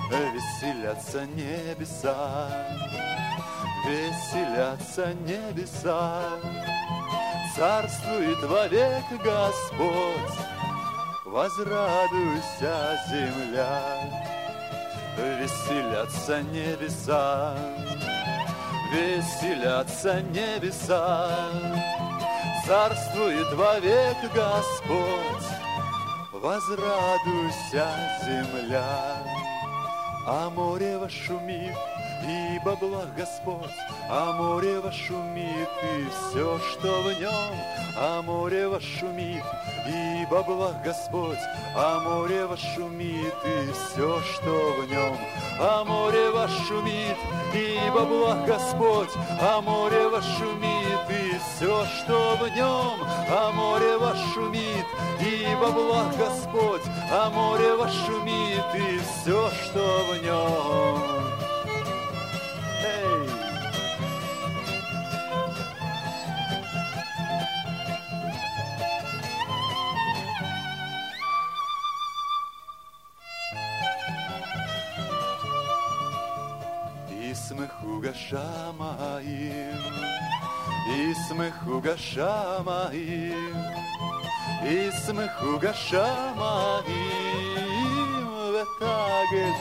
Веселятся небеса, веселятся небеса, царствует вовек Господь, возрадуйся, земля. Веселятся небеса, веселятся небеса, царствует вовек Господь, возрадуйся, земля. А море вошумит, ибо благ Господь, а море вошумит, и все, что в нем. А море вошумит, ибо благ Господь, а море вошумит, и все, что в нем. А море вошумит, ибо благ Господь, а море вошумит, и все, что в нем. А море вошумит, ибо благ Господь, а море вошумит, и все, что в нем. Эй! Исмеху гашамаим, Исмеху гашамаим, Исмеху гашамаим, ותגל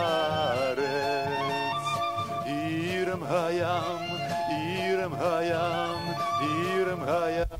הארץ. עירם הים, עירם הים, עירם הים.